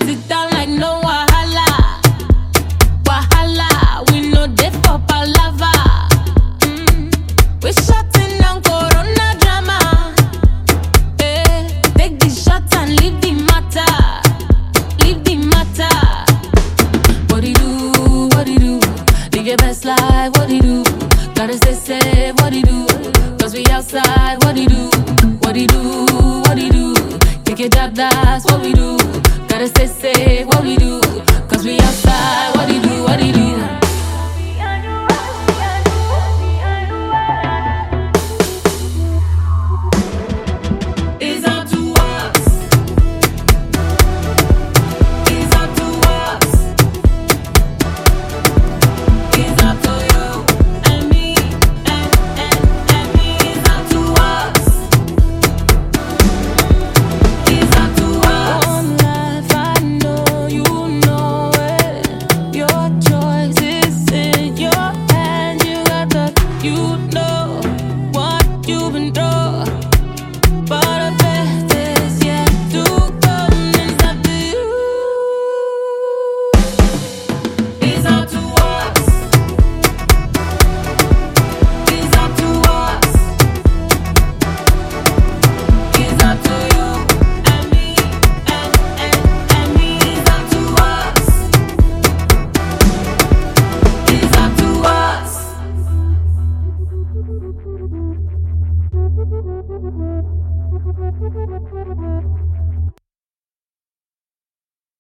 Sit down like no wahala. Wahala, we know they for palava. We shutting down corona drama. Take the shot and leave the matter. Leave the matter. What do you do? What do you do? Live your best life. What do you do? Gotta stay safe. What do you do? Cause we outside. What do you do? What do you do? What do you do? Take your job, that's what we do. Gotta stay safe. What we do?